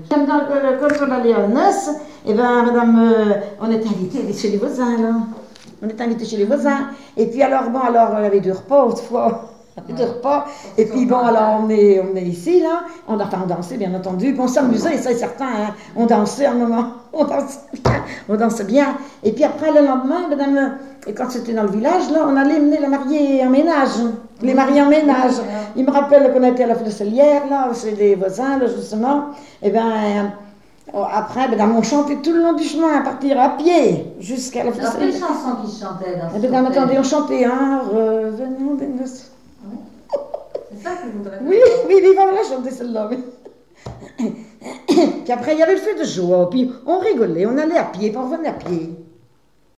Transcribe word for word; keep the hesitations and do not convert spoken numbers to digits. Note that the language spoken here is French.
Quand on allait à Noces, et ben, madame, euh, on était invité chez les voisins, là. On était invité chez les voisins. Et puis alors, bon, alors, il y avait deux repas autrefois. Ouais. Deux repas. Et puis bon, alors, on est, on est ici, là. On a, enfin, on dansait, bien entendu. Puis on s'amusait, ça est certain, hein. On dansait un moment. On dansait bien. On dansait bien. Et puis après, le lendemain, madame, et quand c'était dans le village, là, on allait mener la mariée en ménage. Les mariés en ménage. Il me rappelle qu'on était à la Flesselière, là, chez les voisins, là, justement. Et bien, après, ben, on chantait tout le long du chemin, à partir à pied, jusqu'à la Flesselière. Quelle chanson qui chantait dans ce Eh bien, attendez, on chantait, hein, revenons des noces. C'est ça que je voudrais. Oui, oui, oui, voilà, chanter celle-là, oui. Puis après, il y avait le feu de joie, puis on rigolait, on allait à pied, puis on revenait à pied.